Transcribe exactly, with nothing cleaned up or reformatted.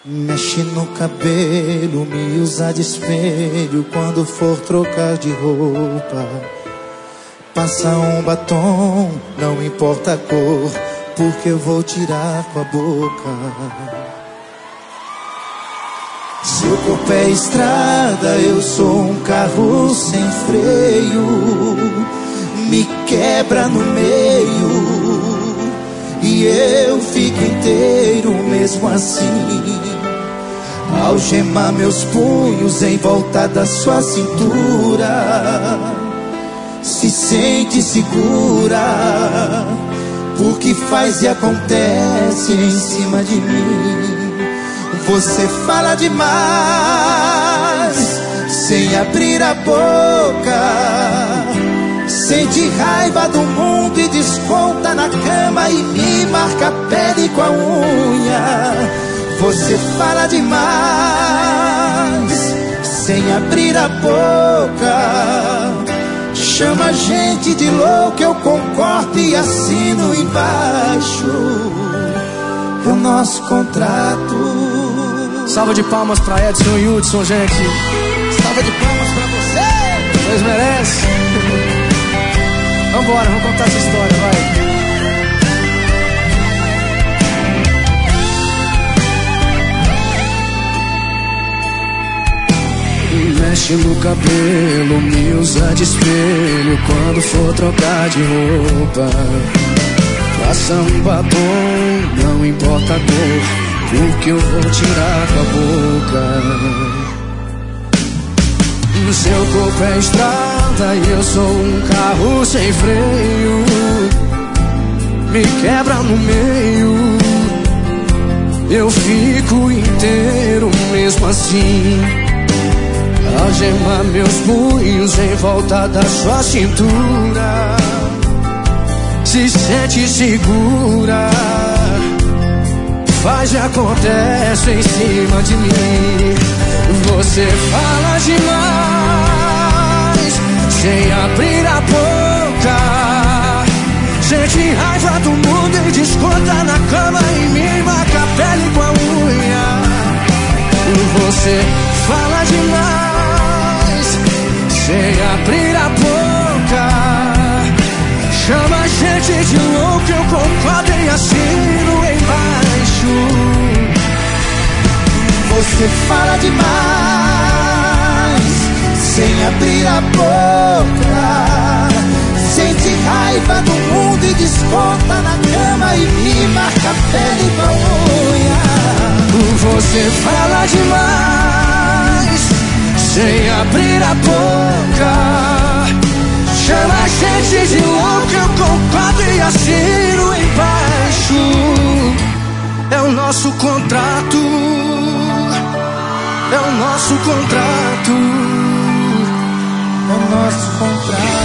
Mexe no cabelo, me usa de espelho quando for trocar de roupa. Passa um batom, não importa a cor, porque eu vou tirar com a boca. Seu corpo é estrada, eu sou um carro sem freio. Me quebra no meio e eu fico inteiro mesmo assim. Algemar meus punhos em volta da sua cintura. Se sente segura, porque faz e acontece em cima de mim. Você fala demais, sem abrir a boca. Sente raiva do mundo e desconta na cama e me marca a pele com a unha. Você fala demais, sem abrir a boca. Chama a gente de louco, eu concordo e assino embaixo o nosso contrato. Salva de palmas pra Edson e Hudson, gente. Salva de palmas pra você. Vocês merecem. Vambora, vamos contar essa história, vai. Mexe no cabelo, me usa de espelho quando for trocar de roupa. Passa um batom, não importa a cor, porque eu vou tirar com a boca. Seu corpo é estrada e eu sou um carro sem freio. Me quebra no meio, eu fico inteiro mesmo assim. Algemar meus punhos em volta da sua cintura. Se sente segura, faz e acontece em cima de mim. Você fala demais, sem abrir a boca. Sente raiva do mundo e desconta na cama e me marca a pele com a unha. Você fala demais, sem abrir a boca. Chama a gente de louco, eu concordo e assino embaixo. Você fala demais, sem abrir a boca. Sente raiva do mundo e desconta na cama e me marca a pele com a unha. Você fala demais, sem abrir a boca. Chama a gente de louco, eu concordo e assino embaixo. É o nosso contrato, é o nosso contrato, é o nosso contrato.